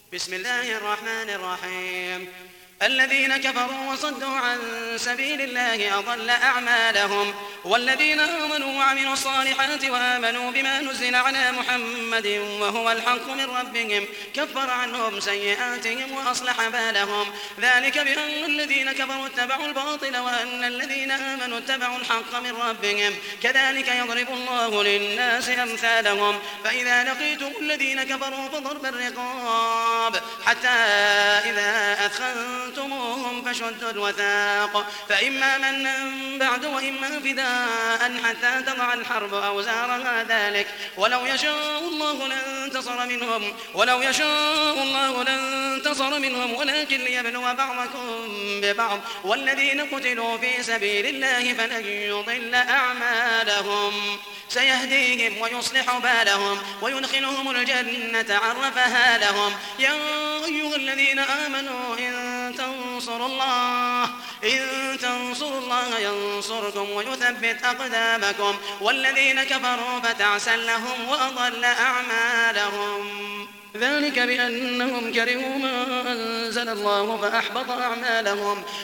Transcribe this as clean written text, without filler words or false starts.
بسم الله الرحمن الرحيم. الذين كفروا وصدوا عن سبيل الله أضل أعمالهم. والذين آمنوا وعملوا الصالحات وآمنوا بما نزل على محمد وهو الحق من ربهم كفر عنهم سيئاتهم وأصلح بالهم. ذلك بأن الذين كفروا اتبعوا الباطل وأن الذين آمنوا اتبعوا الحق من ربهم كذلك يضرب الله للناس أمثالهم. فإذا لقيتم الذين كفروا فضرب الرقاب حتى إذا أثخنتموهم فشدوا الوثاق فإما منا بعد وإما فداء حتى تضع الحرب أوزارها ذلك ولو يشاء الله لانتصر منهم ولكن ليبلو بعضكم ببعض. والذين قتلوا في سبيل الله فلن يضل أعمالهم سيهديهم ويصلح بالهم ويدخلهم الجنة عرفها لهم. يا أيها الذين آمنوا إن تنصروا الله ينصركم ويثبت أقدامكم. والذين كفروا فتعسا لهم وأضل أعمالهم. ذلك بأنهم كرهوا ما أنزل الله فأحبط أعمالهم.